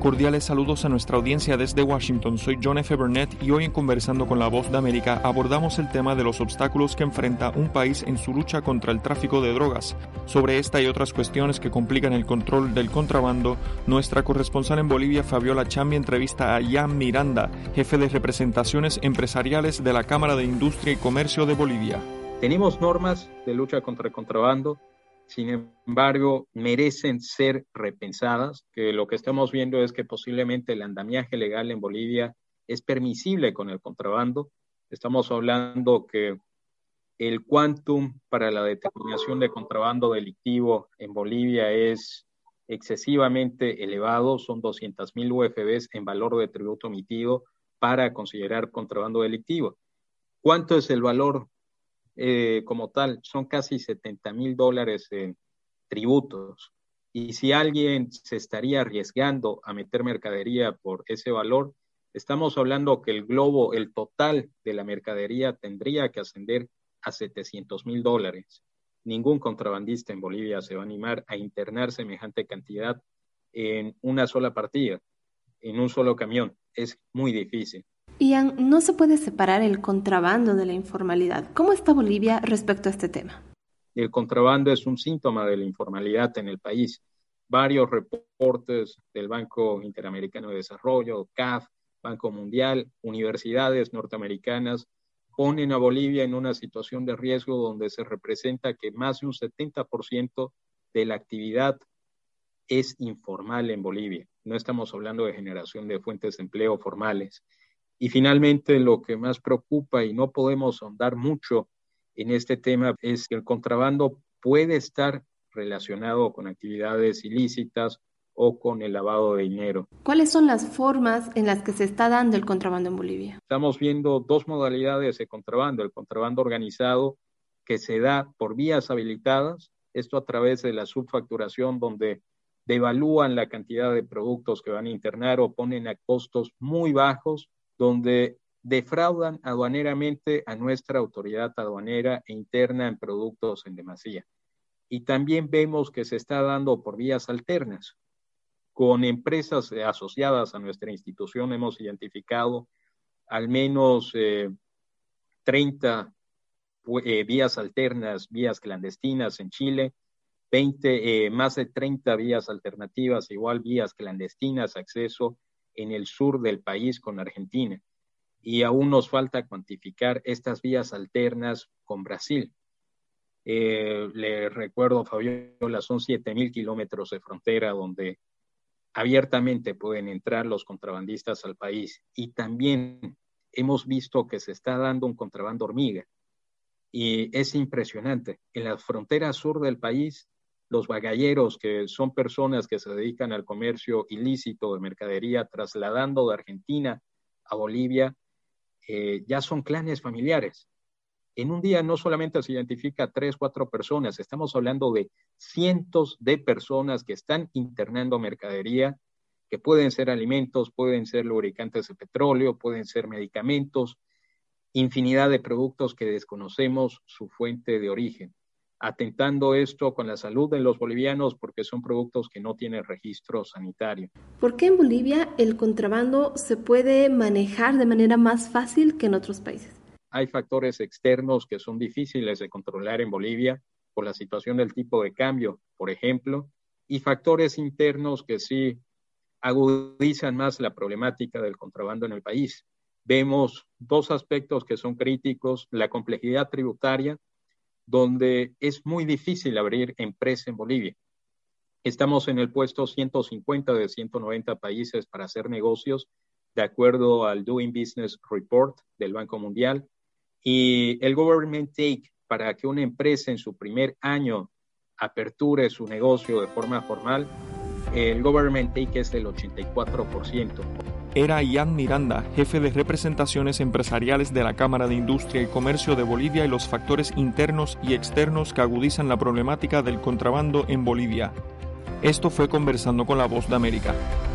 Cordiales saludos a nuestra audiencia desde Washington. Soy John F. Burnett y hoy en Conversando con la Voz de América abordamos el tema de los obstáculos que enfrenta un país en su lucha contra el tráfico de drogas. Sobre esta y otras cuestiones que complican el control del contrabando, nuestra corresponsal en Bolivia, Fabiola Chambi, entrevista a Ian Miranda, jefe de representaciones empresariales de la Cámara de Industria y Comercio de Bolivia. Tenemos normas de lucha contra el contrabando. Sin embargo, merecen ser repensadas, que lo que estamos viendo es que posiblemente el andamiaje legal en Bolivia es permisible con el contrabando. Estamos hablando que el quantum para la determinación de contrabando delictivo en Bolivia es excesivamente elevado, son 200.000 UFBs en valor de tributo emitido para considerar contrabando delictivo. ¿Cuánto es el valor? Como tal, son casi $70,000 en tributos. Y si alguien se estaría arriesgando a meter mercadería por ese valor, estamos hablando que el total de la mercadería tendría que ascender a $700,000. Ningún contrabandista en Bolivia se va a animar a internar semejante cantidad en una sola partida, en un solo camión. Es muy difícil. Ian, no se puede separar el contrabando de la informalidad. ¿Cómo está Bolivia respecto a este tema? El contrabando es un síntoma de la informalidad en el país. Varios reportes del Banco Interamericano de Desarrollo, CAF, Banco Mundial, universidades norteamericanas ponen a Bolivia en una situación de riesgo donde se representa que más de un 70% de la actividad es informal en Bolivia. No estamos hablando de generación de fuentes de empleo formales. Y finalmente, lo que más preocupa, y no podemos ahondar mucho en este tema, es que el contrabando puede estar relacionado con actividades ilícitas o con el lavado de dinero. ¿Cuáles son las formas en las que se está dando el contrabando en Bolivia? Estamos viendo dos modalidades de contrabando. El contrabando organizado, que se da por vías habilitadas, esto a través de la subfacturación, donde devalúan la cantidad de productos que van a internar o ponen a costos muy bajos, donde defraudan aduaneramente a nuestra autoridad aduanera e interna en productos en demasía. Y también vemos que se está dando por vías alternas. Con empresas asociadas a nuestra institución hemos identificado al menos 30 vías alternas, vías clandestinas en Chile, más de 30 vías alternativas, igual vías clandestinas, acceso en el sur del país con Argentina. Y aún nos falta cuantificar estas vías alternas con Brasil. Le recuerdo, Fabiola, son 7,000 kilómetros de frontera donde abiertamente pueden entrar los contrabandistas al país. Y también hemos visto que se está dando un contrabando hormiga. Y es impresionante. En la frontera sur del país, los bagalleros, que son personas que se dedican al comercio ilícito de mercadería, trasladando de Argentina a Bolivia, ya son clanes familiares. En un día no solamente se identifica 3, 4 personas, estamos hablando de cientos de personas que están internando mercadería, que pueden ser alimentos, pueden ser lubricantes de petróleo, pueden ser medicamentos, infinidad de productos que desconocemos su fuente de origen, atentando esto con la salud de los bolivianos porque son productos que no tienen registro sanitario. ¿Por qué en Bolivia el contrabando se puede manejar de manera más fácil que en otros países? Hay factores externos que son difíciles de controlar en Bolivia por la situación del tipo de cambio, por ejemplo, y factores internos que sí agudizan más la problemática del contrabando en el país. Vemos dos aspectos que son críticos: la complejidad tributaria, donde es muy difícil abrir empresa en Bolivia. Estamos en el puesto 150 de 190 países para hacer negocios, de acuerdo al Doing Business Report del Banco Mundial, y el Government Take para que una empresa en su primer año aperture su negocio de forma formal, el Government Take es del 84%. Era Ian Miranda, jefe de representaciones empresariales de la Cámara de Industria y Comercio de Bolivia, y los factores internos y externos que agudizan la problemática del contrabando en Bolivia. Esto fue Conversando con la Voz de América.